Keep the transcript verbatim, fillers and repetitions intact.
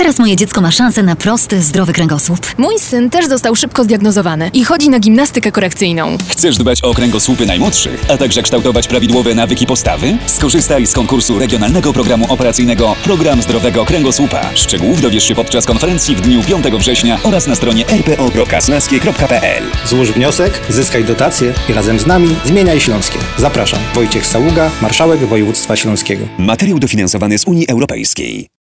Teraz moje dziecko ma szansę na prosty, zdrowy kręgosłup. Mój syn też został szybko zdiagnozowany i chodzi na gimnastykę korekcyjną. Chcesz dbać o kręgosłupy najmłodszych, a także kształtować prawidłowe nawyki postawy? Skorzystaj z konkursu regionalnego programu operacyjnego Program Zdrowego Kręgosłupa. Szczegółów dowiesz się podczas konferencji w dniu piątego września oraz na stronie r p o kropka slaskie kropka p l. Złóż wniosek, zyskaj dotacje i razem z nami zmieniaj Śląskie. Zapraszam. Wojciech Saługa, marszałek województwa śląskiego. Materiał dofinansowany z Unii Europejskiej.